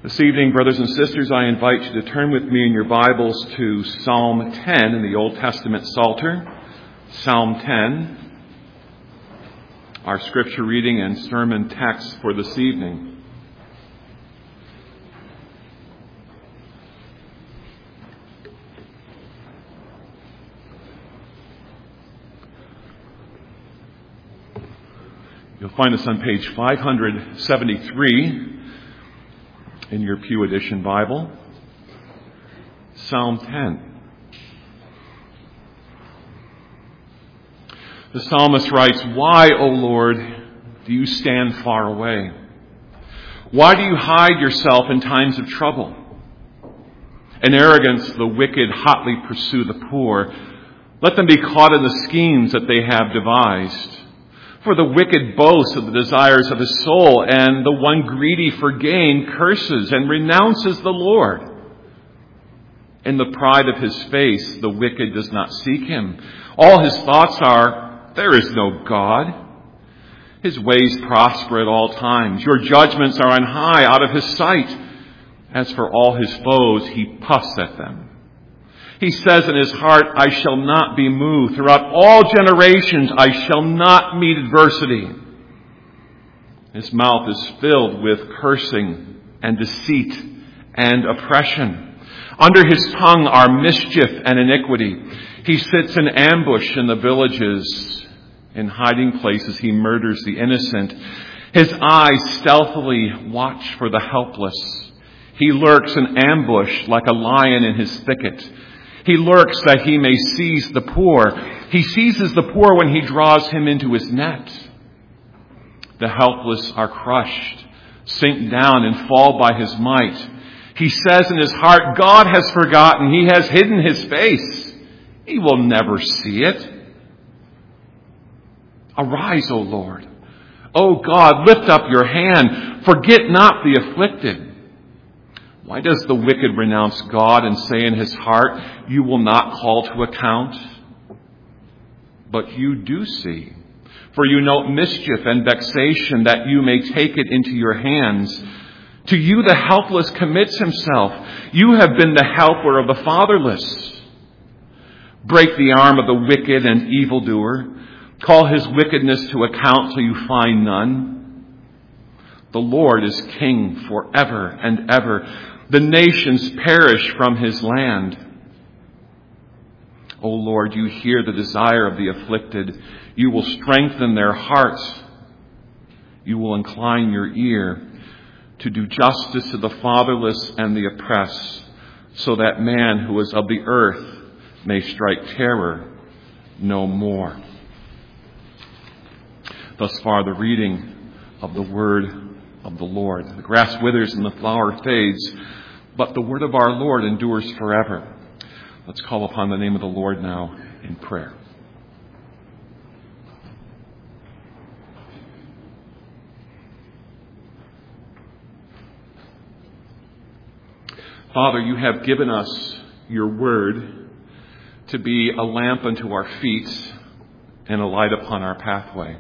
This evening, brothers and sisters, I invite you to turn with me in your Bibles to Psalm 10 in the Old Testament Psalter. Psalm 10, our scripture reading and sermon text for this evening. You'll find us on page 573 in your Pew Edition Bible. Psalm 10. The psalmist writes, "Why, O Lord, do you stand far away? Why do you hide yourself in times of trouble? In arrogance, the wicked hotly pursue the poor. Let them be caught in the schemes that they have devised. For the wicked boasts of the desires of his soul, and the one greedy for gain curses and renounces the Lord. In the pride of his face, the wicked does not seek him. All his thoughts are, there is no God. His ways prosper at all times. Your judgments are on high out of his sight. As for all his foes, he puffs at them. He says in his heart, I shall not be moved. Throughout all generations, I shall not meet adversity. His mouth is filled with cursing and deceit and oppression. Under his tongue are mischief and iniquity. He sits in ambush in the villages. In hiding places, he murders the innocent. His eyes stealthily watch for the helpless. He lurks in ambush like a lion in his thicket. He lurks that he may seize the poor. He seizes the poor when he draws him into his net. The helpless are crushed, sink down and fall by his might. He says in his heart, God has forgotten. He has hidden his face. He will never see it. Arise, O Lord. O God, lift up your hand. Forget not the afflicted. Why does the wicked renounce God and say in his heart, you will not call to account? But you do see, for you note mischief and vexation, that you may take it into your hands. To you the helpless commits himself. You have been the helper of the fatherless. Break the arm of the wicked and evildoer. Call his wickedness to account till you find none. The Lord is king forever and ever. The nations perish from his land. O Lord, you hear the desire of the afflicted. You will strengthen their hearts. You will incline your ear to do justice to the fatherless and the oppressed, so that man who is of the earth may strike terror no more." Thus far, the reading of the word of the Lord. The grass withers and the flower fades, but the word of our Lord endures forever. Let's call upon the name of the Lord now in prayer. Father, you have given us your word to be a lamp unto our feet and a light upon our pathway.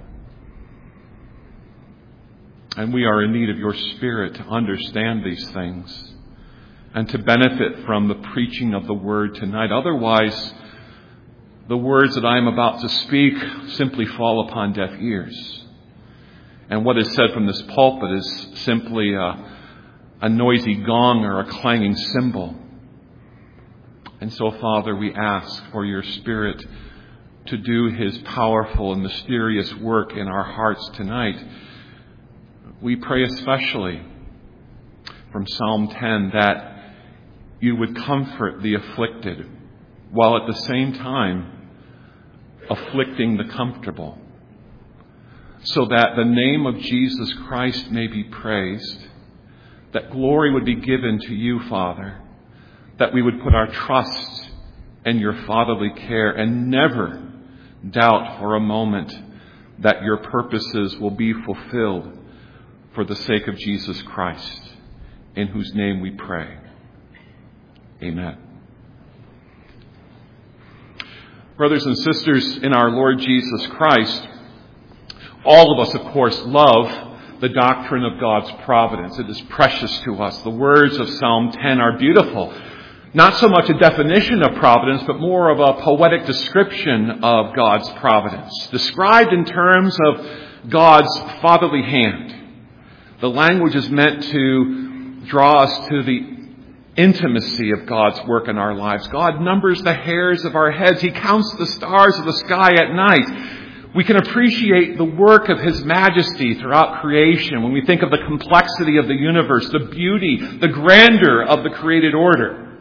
And we are in need of your Spirit to understand these things and to benefit from the preaching of the word tonight. Otherwise, the words that I am about to speak simply fall upon deaf ears. And what is said from this pulpit is simply a noisy gong or a clanging cymbal. And so, Father, we ask for your Spirit to do his powerful and mysterious work in our hearts tonight. We pray especially from Psalm 10 that you would comfort the afflicted while at the same time afflicting the comfortable, so that the name of Jesus Christ may be praised, that glory would be given to you, Father, that we would put our trust in your fatherly care and never doubt for a moment that your purposes will be fulfilled for the sake of Jesus Christ, in whose name we pray. Amen. Brothers and sisters in our Lord Jesus Christ, all of us, of course, love the doctrine of God's providence. It is precious to us. The words of Psalm 10 are beautiful. Not so much a definition of providence, but more of a poetic description of God's providence, described in terms of God's fatherly hand. The language is meant to draw us to the intimacy of God's work in our lives. God numbers the hairs of our heads. He counts the stars of the sky at night. We can appreciate the work of His majesty throughout creation when we think of the complexity of the universe, the beauty, the grandeur of the created order.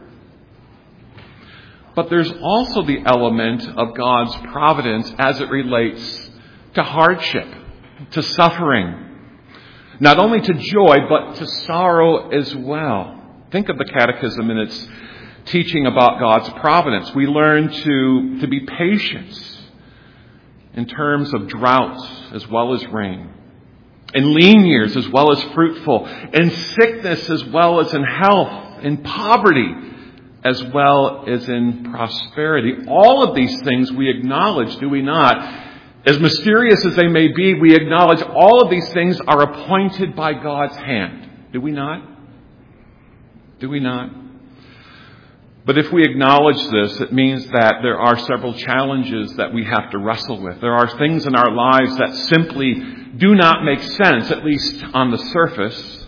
But there's also the element of God's providence as it relates to hardship, to suffering. Not only to joy, but to sorrow as well. Think of the Catechism in its teaching about God's providence. We learn to be patient in terms of droughts as well as rain, in lean years as well as fruitful, in sickness as well as in health, in poverty as well as in prosperity. All of these things we acknowledge, do we not? As mysterious as they may be, we acknowledge all of these things are appointed by God's hand. Do we not? Do we not? But if we acknowledge this, it means that there are several challenges that we have to wrestle with. There are things in our lives that simply do not make sense, at least on the surface.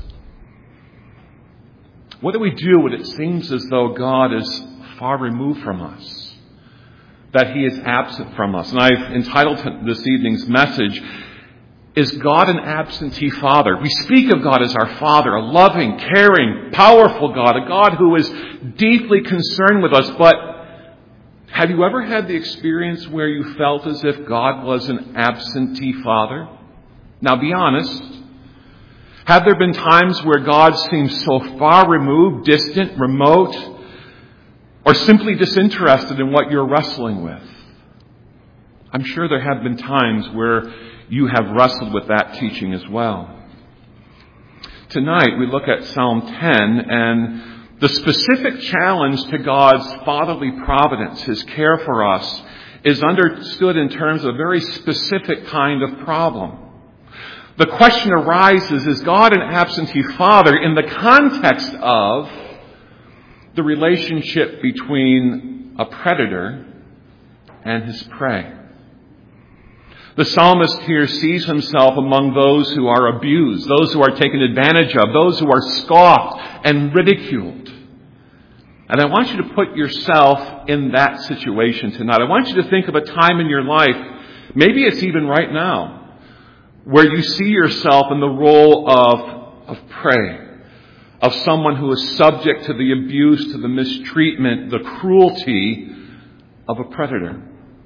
What do we do when it seems as though God is far removed from us? That He is absent from us? And I've entitled this evening's message, Is God an Absentee Father? We speak of God as our Father, a loving, caring, powerful God, a God who is deeply concerned with us. But have you ever had the experience where you felt as if God was an absentee Father? Now be honest. Have there been times where God seems so far removed, distant, remote, or simply disinterested in what you're wrestling with? I'm sure there have been times where you have wrestled with that teaching as well. Tonight we look at Psalm 10 and the specific challenge to God's fatherly providence, His care for us, is understood in terms of a very specific kind of problem. The question arises, is God an absentee father in the context of the relationship between a predator and his prey? The psalmist here sees himself among those who are abused, those who are taken advantage of, those who are scoffed and ridiculed. And I want you to put yourself in that situation tonight. I want you to think of a time in your life, maybe it's even right now, where you see yourself in the role of prey, of someone who is subject to the abuse, to the mistreatment, the cruelty of a predator.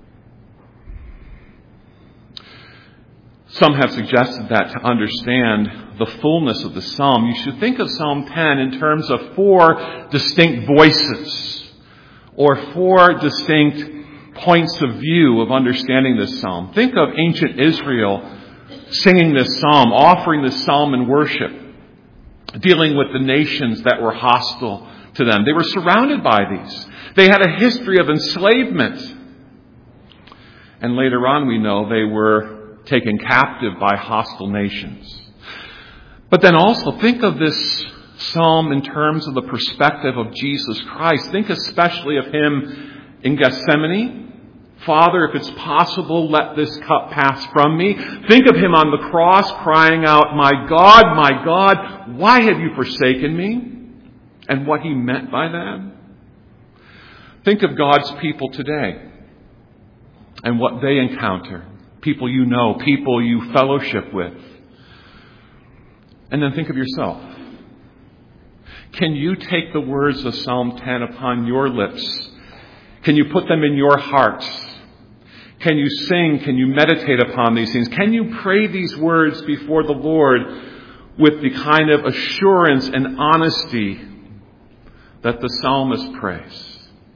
Some have suggested that to understand the fullness of the psalm, you should think of Psalm 10 in terms of 4 distinct voices, or 4 distinct points of view of understanding this psalm. Think of ancient Israel singing this psalm, offering this psalm in worship, dealing with the nations that were hostile to them. They were surrounded by these. They had a history of enslavement. And later on we know they were taken captive by hostile nations. But then also think of this psalm in terms of the perspective of Jesus Christ. Think especially of Him in Gethsemane. Father, if it's possible, let this cup pass from me. Think of Him on the cross crying out, my God, why have you forsaken me? And what He meant by that. Think of God's people today and what they encounter. People you know, people you fellowship with. And then think of yourself. Can you take the words of Psalm 10 upon your lips? Can you put them in your heart? Can you sing? Can you meditate upon these things? Can you pray these words before the Lord with the kind of assurance and honesty that the psalmist prays?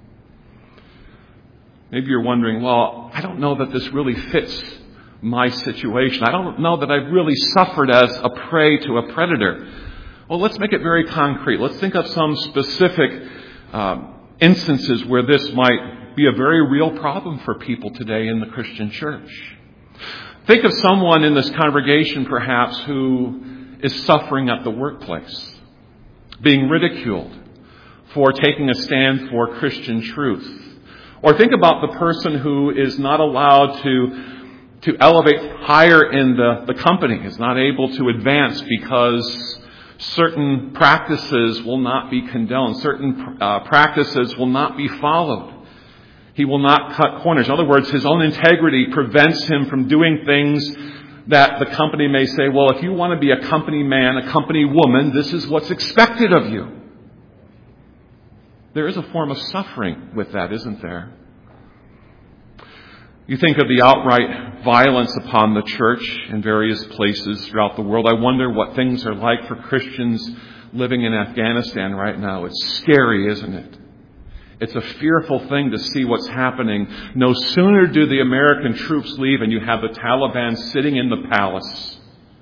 Maybe you're wondering, well, I don't know that this really fits my situation. I don't know that I've really suffered as a prey to a predator. Well, let's make it very concrete. Let's think of some specific instances where this might be a very real problem for people today in the Christian church. Think of someone in this congregation, perhaps, who is suffering at the workplace, being ridiculed for taking a stand for Christian truth. Or think about the person who is not allowed to elevate higher in the company, is not able to advance because certain practices will not be condoned, certain practices will not be followed. He will not cut corners. In other words, his own integrity prevents him from doing things that the company may say, well, if you want to be a company man, a company woman, this is what's expected of you. There is a form of suffering with that, isn't there? You think of the outright violence upon the church in various places throughout the world. I wonder what things are like for Christians living in Afghanistan right now. It's scary, isn't it? It's a fearful thing to see what's happening. No sooner do the American troops leave and you have the Taliban sitting in the palace.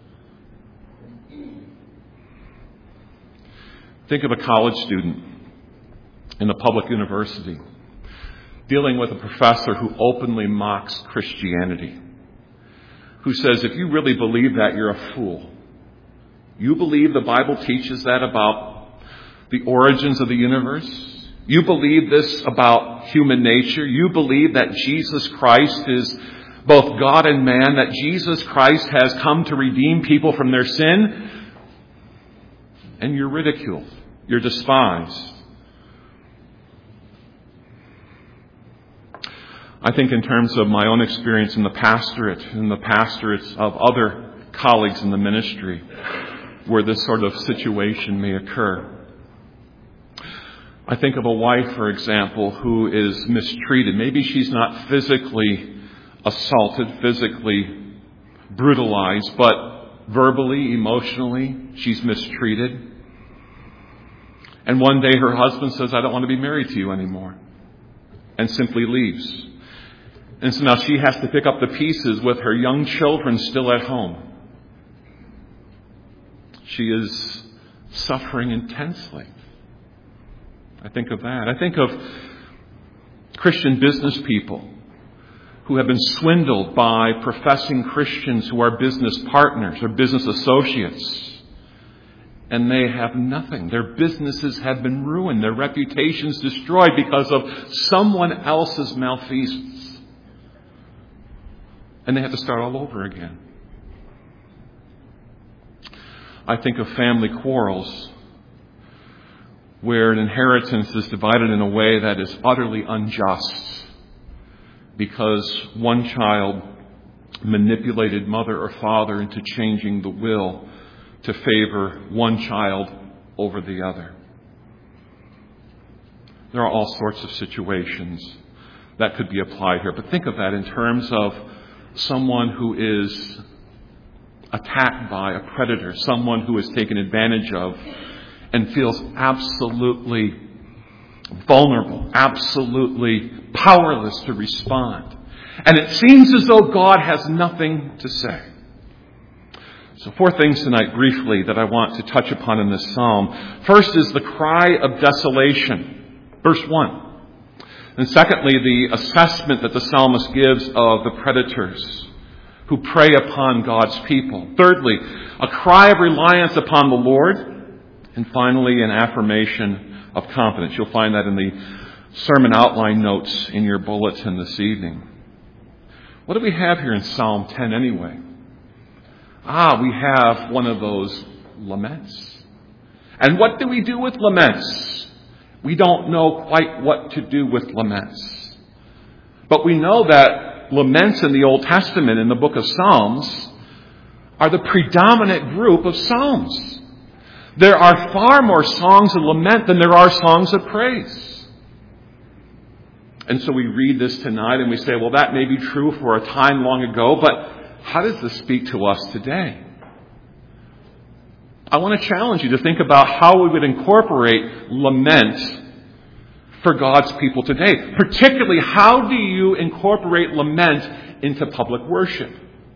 Think of a college student in a public university dealing with a professor who openly mocks Christianity, who says, if you really believe that, you're a fool. You believe the Bible teaches that about the origins of the universe? You believe this about human nature? You believe that Jesus Christ is both God and man, that Jesus Christ has come to redeem people from their sin? And you're ridiculed. You're despised. I think in terms of my own experience in the pastorate and the pastorates of other colleagues in the ministry where this sort of situation may occur. I think of a wife, for example, who is mistreated. Maybe she's not physically assaulted, physically brutalized, but verbally, emotionally, she's mistreated. And one day her husband says, I don't want to be married to you anymore, and simply leaves. And so now she has to pick up the pieces with her young children still at home. She is suffering intensely. I think of that. I think of Christian business people who have been swindled by professing Christians who are business partners or business associates. And they have nothing. Their businesses have been ruined. Their reputations destroyed because of someone else's malfeasance. And they have to start all over again. I think of family quarrels where an inheritance is divided in a way that is utterly unjust because one child manipulated mother or father into changing the will to favor one child over the other. There are all sorts of situations that could be applied here, but think of that in terms of someone who is attacked by a predator, someone who is taken advantage of and feels absolutely vulnerable, absolutely powerless to respond. And it seems as though God has nothing to say. So 4 things tonight briefly that I want to touch upon in this psalm. First is the cry of desolation, verse 1. And secondly, the assessment that the psalmist gives of the predators who prey upon God's people. Thirdly, a cry of reliance upon the Lord. And finally, an affirmation of confidence. You'll find that in the sermon outline notes in your bulletin this evening. What do we have here in Psalm 10 anyway? We have one of those laments. And what do we do with laments? We don't know quite what to do with laments. But we know that laments in the Old Testament, in the book of Psalms, are the predominant group of psalms. There are far more songs of lament than there are songs of praise. And so we read this tonight and we say, well, that may be true for a time long ago, but how does this speak to us today? I want to challenge you to think about how we would incorporate lament for God's people today. Particularly, how do you incorporate lament into public worship?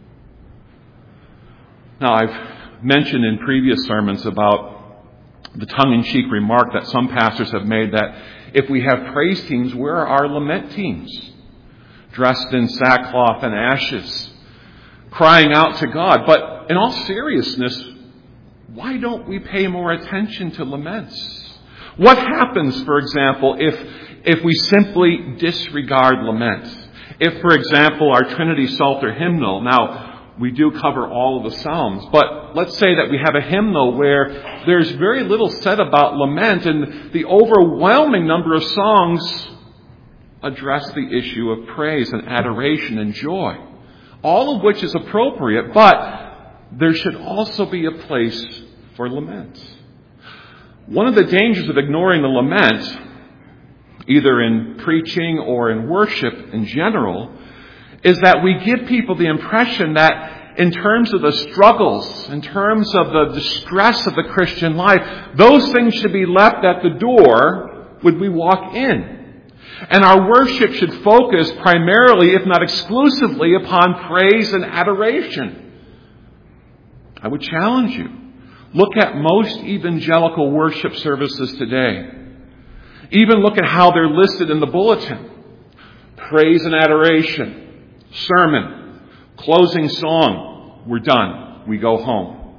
Now, I've mentioned in previous sermons about the tongue-in-cheek remark that some pastors have made that if we have praise teams, where are our lament teams? Dressed in sackcloth and ashes, crying out to God. But in all seriousness, why don't we pay more attention to laments? What happens, for example, if we simply disregard laments? If, for example, our Trinity Psalter hymnal, now we do cover all of the Psalms, but let's say that we have a hymnal where there's very little said about lament, and the overwhelming number of songs address the issue of praise and adoration and joy, all of which is appropriate, but there should also be a place for lament. One of the dangers of ignoring the lament, either in preaching or in worship in general, is that we give people the impression that in terms of the struggles, in terms of the distress of the Christian life, those things should be left at the door when we walk in. And our worship should focus primarily, if not exclusively, upon praise and adoration. I would challenge you. Look at most evangelical worship services today. Even look at how they're listed in the bulletin. Praise and adoration. Sermon. Closing song. We're done. We go home.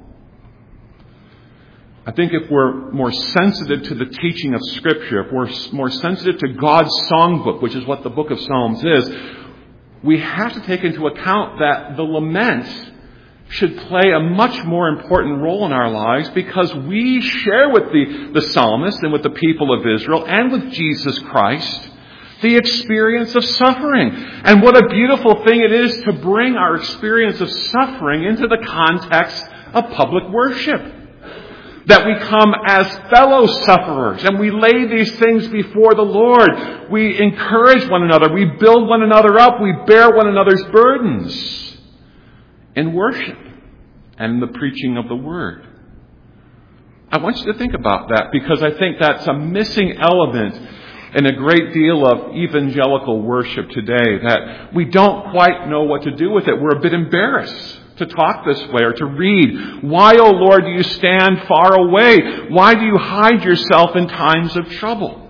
I think if we're more sensitive to the teaching of Scripture, if we're more sensitive to God's songbook, which is what the book of Psalms is, we have to take into account that the lament should play a much more important role in our lives, because we share with the psalmist and with the people of Israel and with Jesus Christ the experience of suffering. And what a beautiful thing it is to bring our experience of suffering into the context of public worship. That we come as fellow sufferers and we lay these things before the Lord. We encourage one another. We build one another up. We bear one another's burdens in worship and in the preaching of the Word. I want you to think about that, because I think that's a missing element in a great deal of evangelical worship today, that we don't quite know what to do with it. We're a bit embarrassed to talk this way or to read. Why, O Lord, do you stand far away? Why do you hide yourself in times of trouble?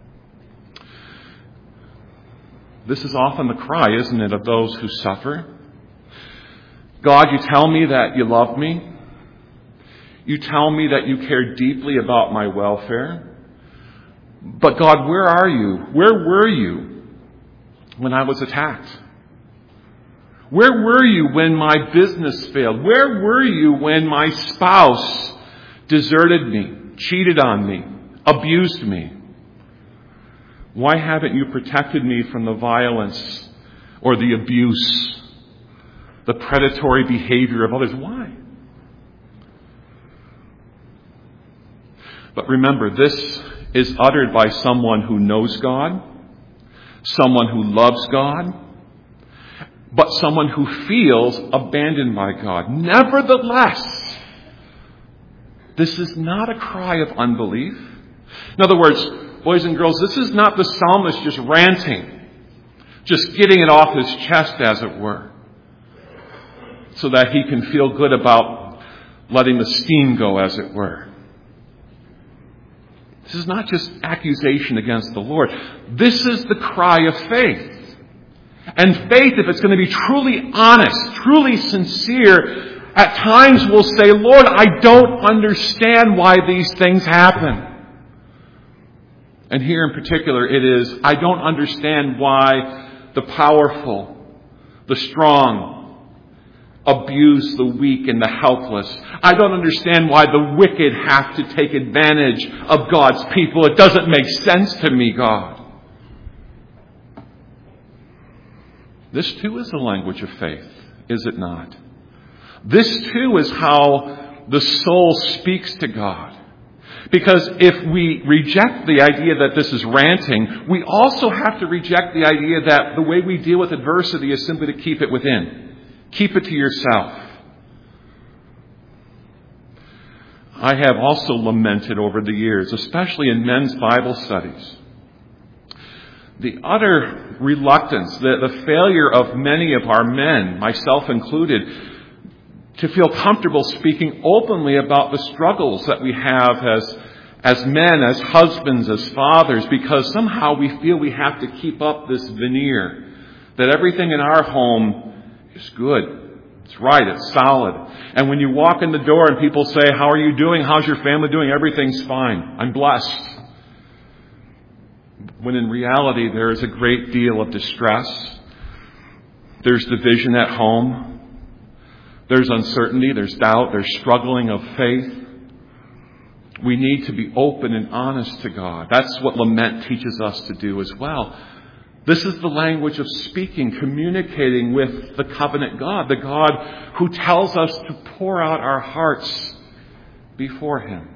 This is often the cry, isn't it, of those who suffer? God, you tell me that you love me. You tell me that you care deeply about my welfare. But God, where are you? Where were you when I was attacked? Where were you when my business failed? Where were you when my spouse deserted me, cheated on me, abused me? Why haven't you protected me from the violence or the abuse, the predatory behavior of others? Why? But remember, this is uttered by someone who knows God, someone who loves God, but someone who feels abandoned by God. Nevertheless, this is not a cry of unbelief. In other words, boys and girls, this is not the psalmist just ranting, just getting it off his chest, as it were, so that he can feel good about letting the steam go, as it were. This is not just accusation against the Lord. This is the cry of faith. And faith, if it's going to be truly honest, truly sincere, at times will say, Lord, I don't understand why these things happen. And here in particular it is, I don't understand why the powerful, the strong, abuse the weak and the helpless. I don't understand why the wicked have to take advantage of God's people. It doesn't make sense to me, God. This too is the language of faith, is it not? This too is how the soul speaks to God. Because if we reject the idea that this is ranting, we also have to reject the idea that the way we deal with adversity is simply to keep it within. Keep it to yourself. I have also lamented over the years, especially in men's Bible studies, the utter reluctance, the failure of many of our men, myself included, to feel comfortable speaking openly about the struggles that we have as men, as husbands, as fathers, because somehow we feel we have to keep up this veneer that everything in our home is good It's right. It's solid. And when you walk in the door and people say, how are you doing? How's your family doing? Everything's fine. I'm blessed. When in reality, there is a great deal of distress. There's division at home. There's uncertainty. There's doubt. There's struggling of faith. We need to be open and honest to God. That's what lament teaches us to do as well. This is the language of speaking, communicating with the covenant God, the God who tells us to pour out our hearts before Him.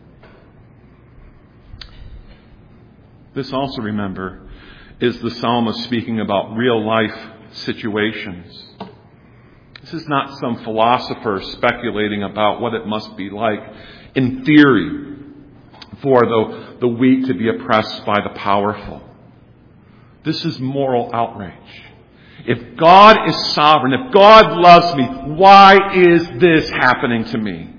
This also, remember, is the psalmist speaking about real life situations. This is not some philosopher speculating about what it must be like in theory for the weak to be oppressed by the powerful. This is moral outrage. If God is sovereign, if God loves me, why is this happening to me?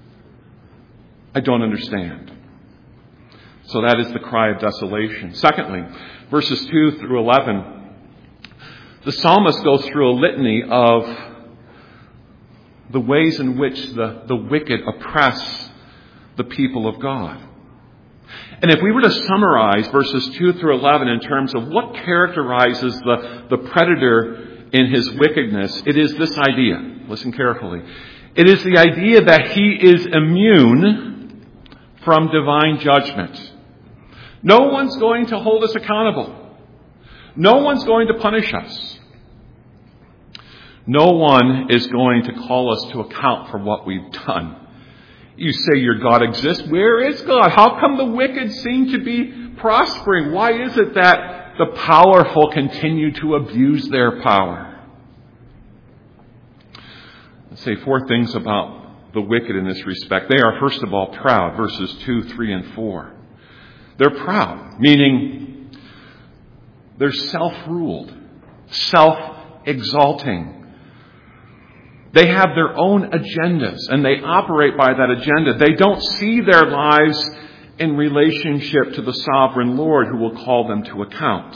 I don't understand. So that is the cry of desolation. Secondly, verses 2 through 11, the psalmist goes through a litany of the ways in which the wicked oppress the people of God. And if we were to summarize verses 2 through 11 in terms of what characterizes the predator in his wickedness, it is this idea. Listen carefully. It is the idea that he is immune from divine judgment. No one's going to hold us accountable. No one's going to punish us. No one is going to call us to account for what we've done. You say your God exists. Where is God? How come the wicked seem to be prospering? Why is it that the powerful continue to abuse their power? Let's say 4 things about the wicked in this respect. They are, first of all, proud. Verses 2, 3, and 4. They're proud, meaning they're self-ruled, self-exalting. They have their own agendas, and they operate by that agenda. They don't see their lives in relationship to the sovereign Lord who will call them to account.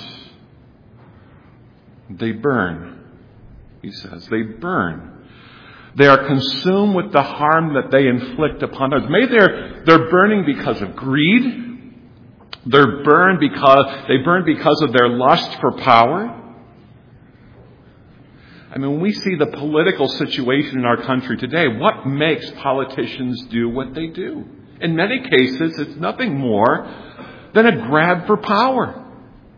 They burn, he says. They burn. They are consumed with the harm that they inflict upon others. Maybe they're burning because of greed. They burn because of their lust for power. I mean, when we see the political situation in our country today, what makes politicians do what they do? In many cases, it's nothing more than a grab for power.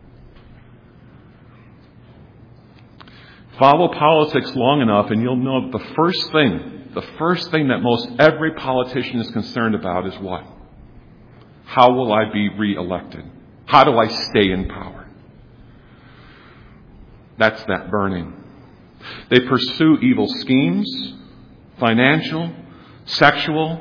Follow politics long enough and you'll know the first thing that most every politician is concerned about is what? How will I be reelected? How do I stay in power? That's that burning. They pursue evil schemes, financial, sexual,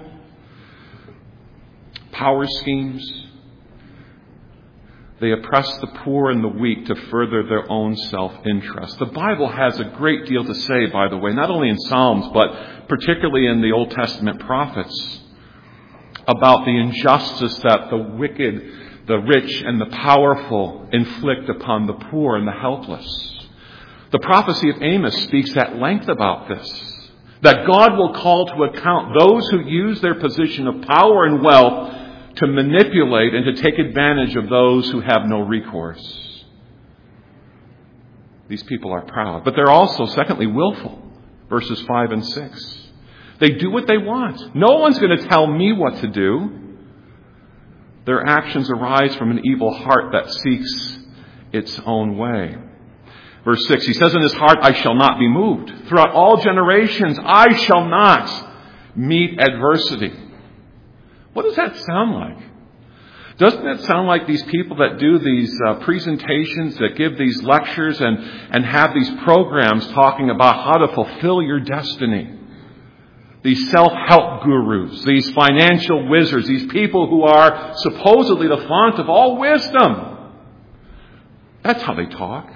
power schemes. They oppress the poor and the weak to further their own self-interest. The Bible has a great deal to say, by the way, not only in Psalms, but particularly in the Old Testament prophets, about the injustice that the wicked, the rich, and the powerful inflict upon the poor and the helpless. The prophecy of Amos speaks at length about this, that God will call to account those who use their position of power and wealth to manipulate and to take advantage of those who have no recourse. These people are proud, but they're also, secondly, willful. Verses 5 and 6. They do what they want. No one's going to tell me what to do. Their actions arise from an evil heart that seeks its own way. Verse 6, he says in his heart, I shall not be moved. Throughout all generations, I shall not meet adversity. What does that sound like? Doesn't it sound like these people that do these presentations, that give these lectures and have these programs talking about how to fulfill your destiny? These self-help gurus, these financial wizards, these people who are supposedly the font of all wisdom. That's how they talk.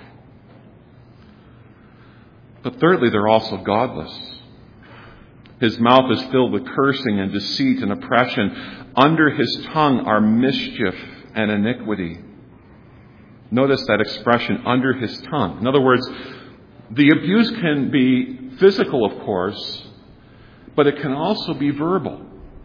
But thirdly, they're also godless. His mouth is filled with cursing and deceit and oppression. Under his tongue are mischief and iniquity. Notice that expression, under his tongue. In other words, The abuse can be physical, of course, but it can also be verbal.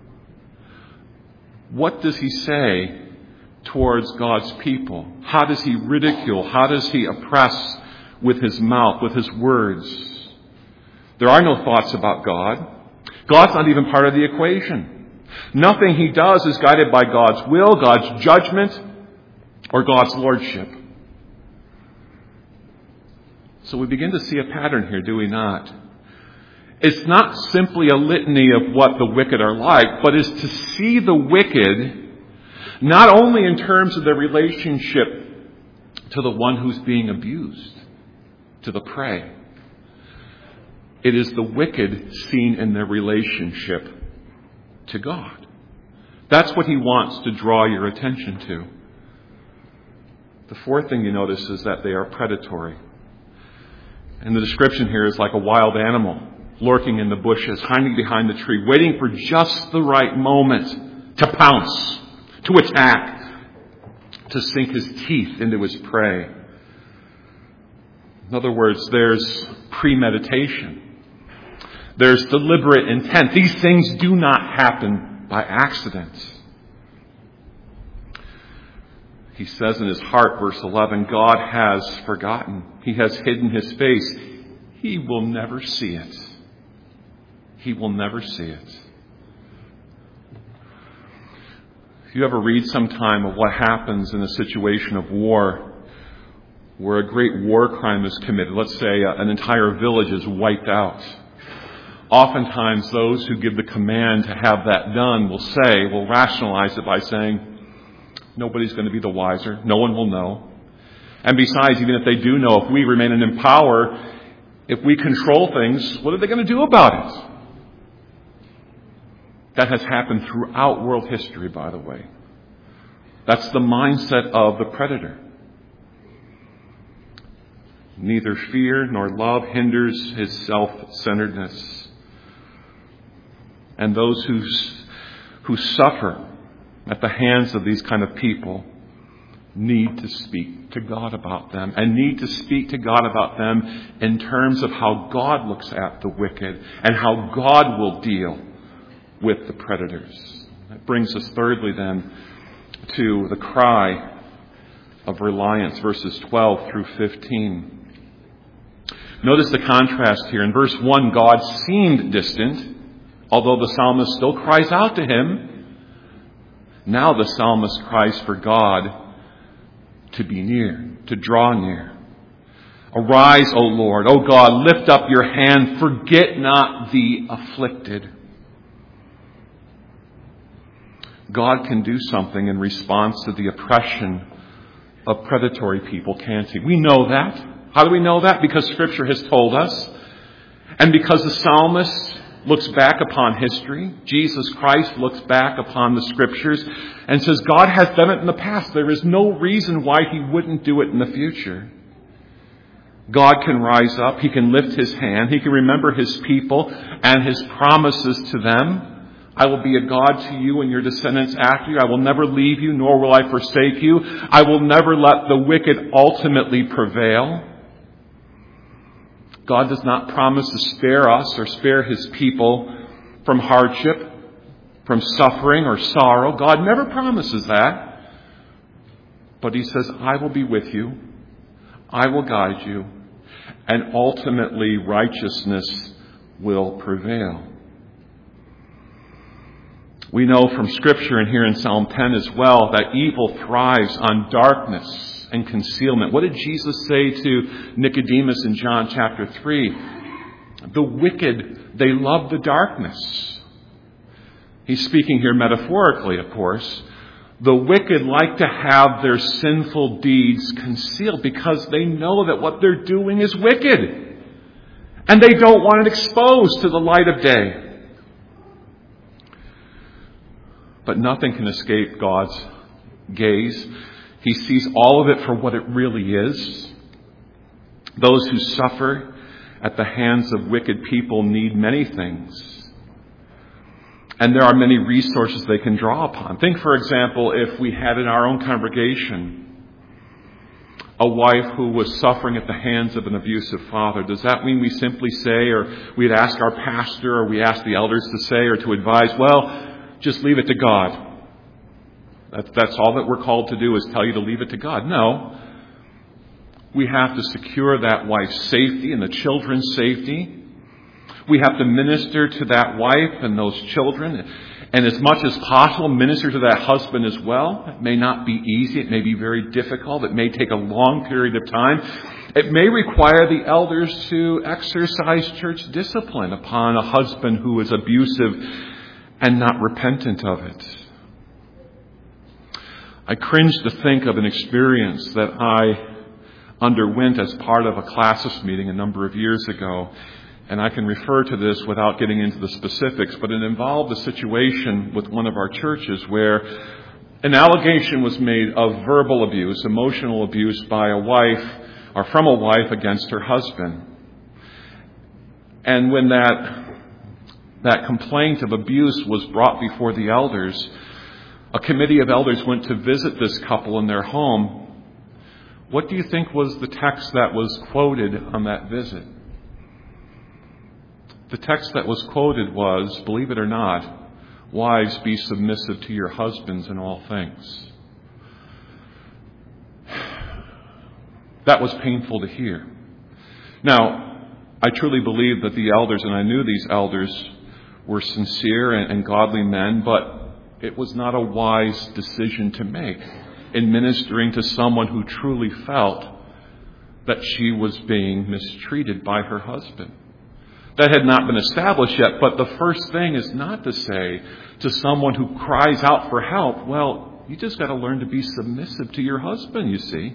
What does he say towards God's people? How does he ridicule? How does he oppress with his mouth, with his words? There are no thoughts about God. God's not even part of the equation. Nothing he does is guided by God's will, God's judgment, or God's lordship. So we begin to see a pattern here, do we not? It's not simply a litany of what the wicked are like, but is to see the wicked not only in terms of their relationship to the one who's being abused, to the prey. It is the wicked seen in their relationship to God. That's what he wants to draw your attention to. The fourth thing you notice is that they are predatory. And the description here is like a wild animal lurking in the bushes, hiding behind the tree, waiting for just the right moment to pounce, to attack, to sink his teeth into his prey. In other words, there's premeditation. There's deliberate intent. These things do not happen by accident. He says in his heart, verse 11, God has forgotten. He has hidden his face. He will never see it. He will never see it. If you ever read sometime of what happens in a situation of war, where a great war crime is committed, let's say an entire village is wiped out, oftentimes those who give the command to have that done will rationalize it by saying, nobody's going to be the wiser. No one will know. And besides, even if they do know, if we remain in power, if we control things, what are they going to do about it? That has happened throughout world history, by the way. That's the mindset of the predator. Neither fear nor love hinders his self-centeredness. And those who suffer at the hands of these kind of people need to speak to God about them, and need to speak to God about them in terms of how God looks at the wicked and how God will deal with the predators. That brings us thirdly then to the cry of reliance, verses 12 through 15. Notice the contrast here. In verse 1, God seemed distant, although the psalmist still cries out to him. Now the psalmist cries for God to be near, to draw near. Arise, O Lord, O God, lift up your hand, forget not the afflicted. God can do something in response to the oppression of predatory people, can't he? We know that. How do we know that? Because Scripture has told us. And because the psalmist looks back upon history, Jesus Christ looks back upon the Scriptures and says, God has done it in the past. There is no reason why he wouldn't do it in the future. God can rise up. He can lift his hand. He can remember his people and his promises to them. I will be a God to you and your descendants after you. I will never leave you, nor will I forsake you. I will never let the wicked ultimately prevail. God does not promise to spare us or spare his people from hardship, from suffering or sorrow. God never promises that. But he says, I will be with you. I will guide you. And ultimately righteousness will prevail. We know from Scripture and here in Psalm 10 as well that evil thrives on darkness and concealment. What did Jesus say to Nicodemus in John chapter 3? The wicked, they love the darkness. He's speaking here metaphorically, of course. The wicked like to have their sinful deeds concealed because they know that what they're doing is wicked. And they don't want it exposed to the light of day. But nothing can escape God's gaze. He sees all of it for what it really is. Those who suffer at the hands of wicked people need many things. And there are many resources they can draw upon. Think, for example, if we had in our own congregation a wife who was suffering at the hands of an abusive father, does that mean we simply say, or we'd ask our pastor, or we ask the elders to say or to advise, well, just leave it to God? That's all that we're called to do, is tell you to leave it to God. No. We have to secure that wife's safety and the children's safety. We have to minister to that wife and those children, and as much as possible, minister to that husband as well. It may not be easy. It may be very difficult. It may take a long period of time. It may require the elders to exercise church discipline upon a husband who is abusive and not repentant of it. I cringe to think of an experience that I underwent as part of a classis meeting a number of years ago. And I can refer to this without getting into the specifics, but it involved a situation with one of our churches where an allegation was made of verbal abuse, emotional abuse by a wife, or from a wife against her husband. And when that complaint of abuse was brought before the elders, a committee of elders went to visit this couple in their home. What do you think was the text that was quoted on that visit? The text that was quoted was, believe it or not, wives, be submissive to your husbands in all things. That was painful to hear. Now, I truly believe that the elders, and I knew these elders, were sincere and godly men, but it was not a wise decision to make in ministering to someone who truly felt that she was being mistreated by her husband. That had not been established yet, but the first thing is not to say to someone who cries out for help, well, you just got to learn to be submissive to your husband, you see.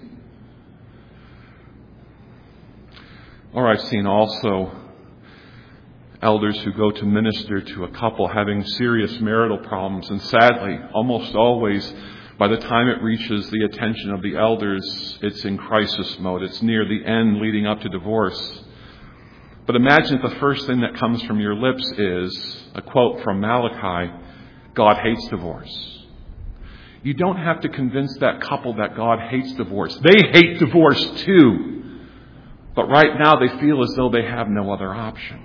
Or I've seen also elders who go to minister to a couple having serious marital problems, and sadly, almost always, by the time it reaches the attention of the elders, it's in crisis mode. It's near the end leading up to divorce. But imagine if the first thing that comes from your lips is a quote from Malachi, God hates divorce. You don't have to convince that couple that God hates divorce. They hate divorce too. But right now they feel as though they have no other option.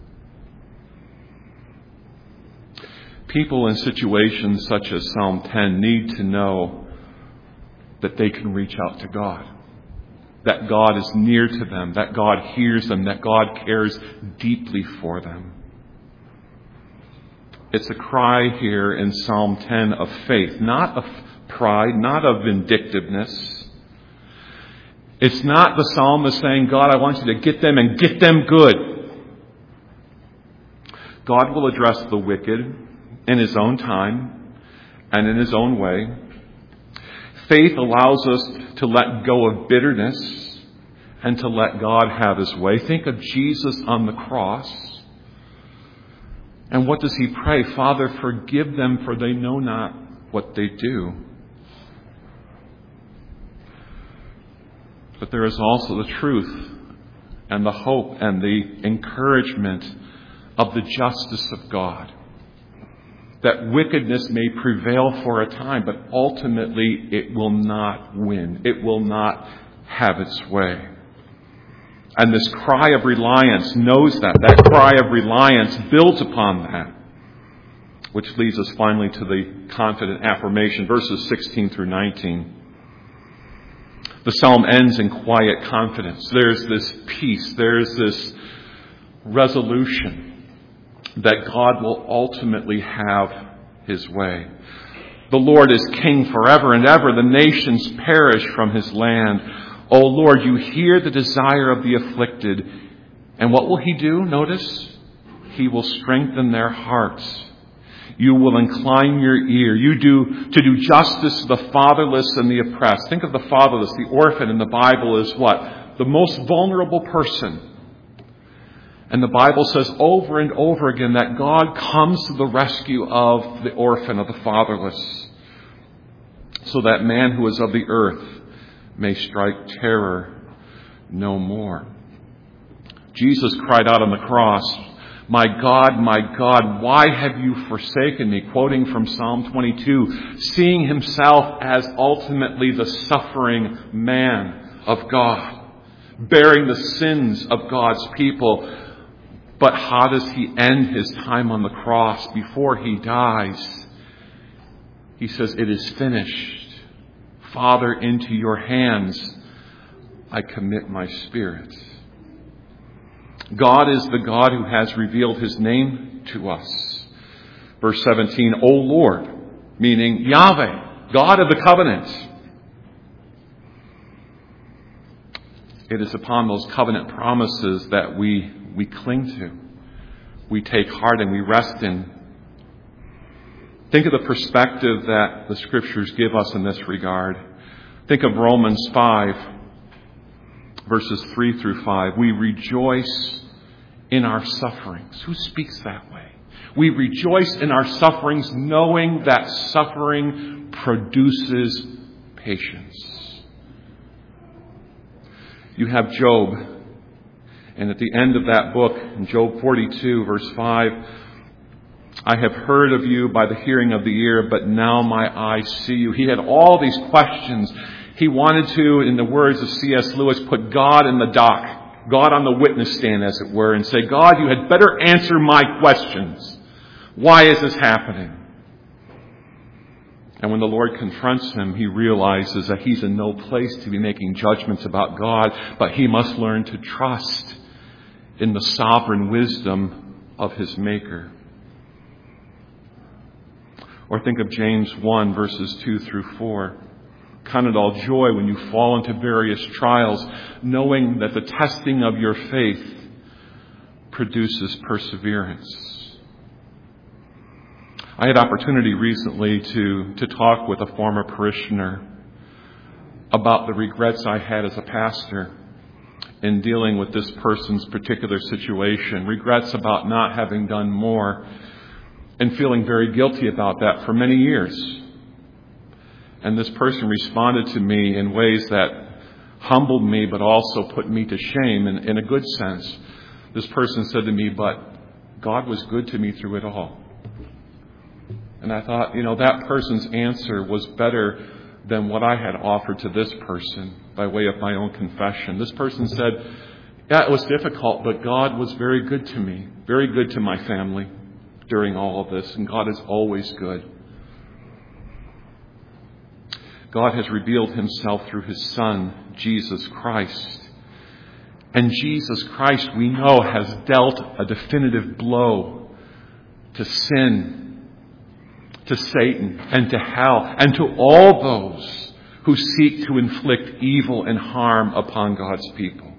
People in situations such as Psalm 10 need to know that they can reach out to God. That God is near to them, that God hears them, that God cares deeply for them. It's a cry here in Psalm 10 of faith, not of pride, not of vindictiveness. It's not the psalmist saying, God, I want you to get them and get them good. God will address the wicked in His own time and in His own way. Faith allows us to let go of bitterness and to let God have His way. Think of Jesus on the cross. And what does He pray? Father, forgive them, for they know not what they do. But there is also the truth and the hope and the encouragement of the justice of God. That wickedness may prevail for a time, but ultimately it will not win. It will not have its way. And this cry of reliance knows that. That cry of reliance builds upon that. Which leads us finally to the confident affirmation, verses 16 through 19. The psalm ends in quiet confidence. There's this peace. There's this resolution that God will ultimately have His way. The Lord is king forever and ever. The nations perish from His land. O Lord, you hear the desire of the afflicted. And what will He do? Notice, He will strengthen their hearts. You will incline your ear. To do justice to the fatherless and the oppressed. Think of the fatherless. The orphan in the Bible is what? The most vulnerable person. And the Bible says over and over again that God comes to the rescue of the orphan, of the fatherless, so that man who is of the earth may strike terror no more. Jesus cried out on the cross, my God, why have you forsaken me?" Quoting from Psalm 22, seeing Himself as ultimately the suffering man, of God, bearing the sins of God's people. But how does he end his time on the cross before he dies? He says, "It is finished. Father, into your hands I commit my spirit." God is the God who has revealed his name to us. Verse 17, "O Lord," meaning Yahweh, God of the covenant. It is upon those covenant promises that we cling to. We take heart and we rest in. Think of the perspective that the Scriptures give us in this regard. Think of Romans 5, verses 3 through 5. We rejoice in our sufferings. Who speaks that way? We rejoice in our sufferings, knowing that suffering produces patience. You have Job, and at the end of that book, in Job 42, verse 5, "I have heard of you by the hearing of the ear, but now my eyes see you." He had all these questions. He wanted to, in the words of C.S. Lewis, put God in the dock, God on the witness stand, as it were, and say, "God, you had better answer my questions. Why is this happening?" And when the Lord confronts him, he realizes that he's in no place to be making judgments about God, but he must learn to trust in the sovereign wisdom of his Maker. Or think of James 1, verses 2 through 4. "Count it all joy when you fall into various trials, knowing that the testing of your faith produces perseverance." I had opportunity recently to talk with a former parishioner about the regrets I had as a pastor in dealing with this person's particular situation. Regrets about not having done more, and feeling very guilty about that for many years. And this person responded to me in ways that humbled me, but also put me to shame in a good sense. This person said to me, "But God was good to me through it all." And I thought, that person's answer was better than what I had offered to this person by way of my own confession. This person said, "Yeah, it was difficult, but God was very good to me, very good to my family during all of this, and God is always good." God has revealed himself through his Son, Jesus Christ. And Jesus Christ, we know, has dealt a definitive blow to sin, to Satan, and to hell, and to all those who seek to inflict evil and harm upon God's people.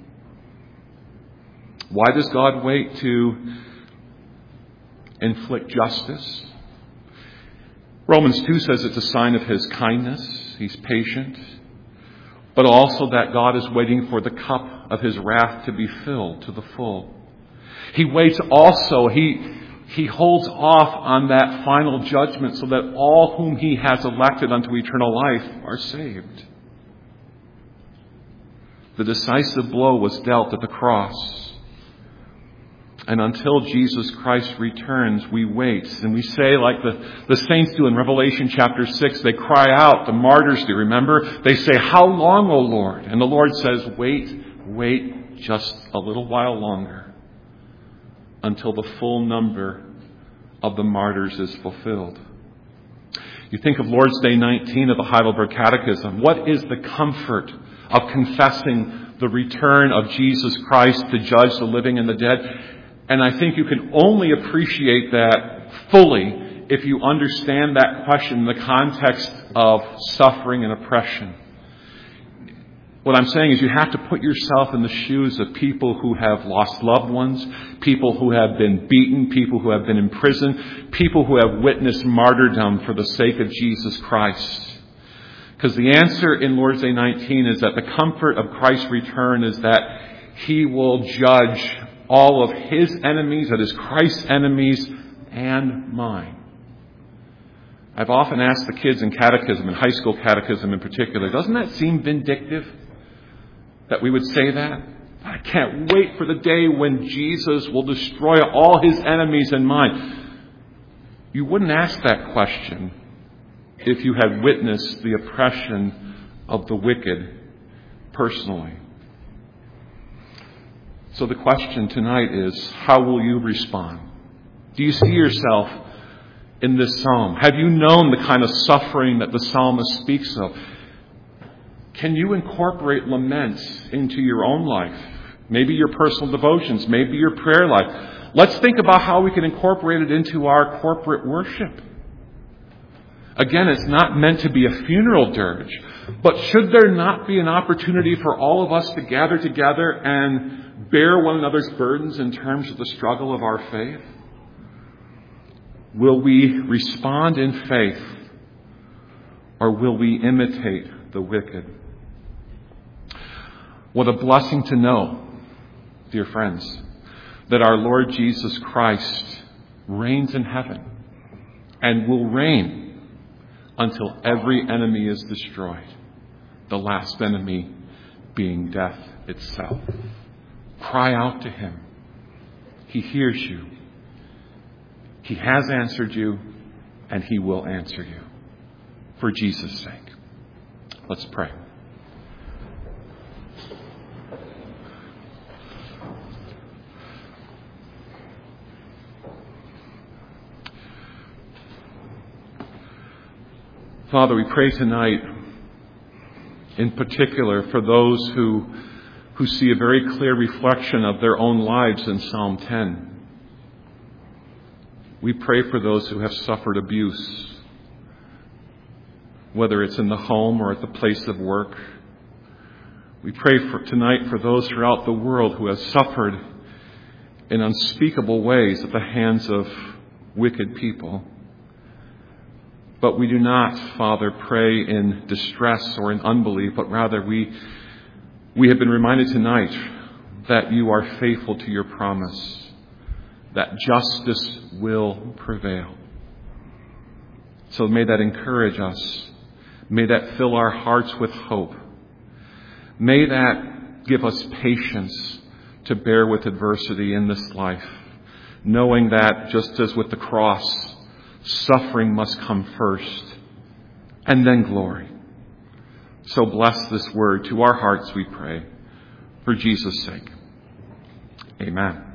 Why does God wait to inflict justice? Romans 2 says it's a sign of his kindness. He's patient. But also that God is waiting for the cup of his wrath to be filled to the full. He waits also, He holds off on that final judgment so that all whom he has elected unto eternal life are saved. The decisive blow was dealt at the cross. And until Jesus Christ returns, we wait. And we say, like the saints do in Revelation chapter 6, they cry out, the martyrs do, remember? They say, "How long, O Lord?" And the Lord says, wait just a little while longer, until the full number of the martyrs is fulfilled. You think of Lord's Day 19 of the Heidelberg Catechism. What is the comfort of confessing the return of Jesus Christ to judge the living and the dead? And I think you can only appreciate that fully if you understand that question in the context of suffering and oppression. What I'm saying is you have to put yourself in the shoes of people who have lost loved ones, people who have been beaten, people who have been imprisoned, people who have witnessed martyrdom for the sake of Jesus Christ. Because the answer in Lord's Day 19 is that the comfort of Christ's return is that he will judge all of his enemies, that is Christ's enemies, and mine. I've often asked the kids in catechism, in high school catechism in particular, doesn't that seem vindictive that we would say that? I can't wait for the day when Jesus will destroy all his enemies and mine. You wouldn't ask that question if you had witnessed the oppression of the wicked personally. So the question tonight is, how will you respond? Do you see yourself in this psalm? Have you known the kind of suffering that the psalmist speaks of? Can you incorporate lament into your own life? Maybe your personal devotions, maybe your prayer life. Let's think about how we can incorporate it into our corporate worship. Again, it's not meant to be a funeral dirge, but should there not be an opportunity for all of us to gather together and bear one another's burdens in terms of the struggle of our faith? Will we respond in faith, or will we imitate the wicked? What a blessing to know, dear friends, that our Lord Jesus Christ reigns in heaven and will reign until every enemy is destroyed, the last enemy being death itself. Cry out to him. He hears you. He has answered you, and he will answer you. For Jesus' sake. Let's pray. Father, we pray tonight, in particular, for those who see a very clear reflection of their own lives in Psalm 10. We pray for those who have suffered abuse, whether it's in the home or at the place of work. We pray for tonight for those throughout the world who have suffered in unspeakable ways at the hands of wicked people. But we do not, Father, pray in distress or in unbelief, but rather we have been reminded tonight that you are faithful to your promise, that justice will prevail. So may that encourage us. May that fill our hearts with hope. May that give us patience to bear with adversity in this life, knowing that just as with the cross, suffering must come first, and then glory. So bless this word to our hearts, we pray, for Jesus' sake. Amen.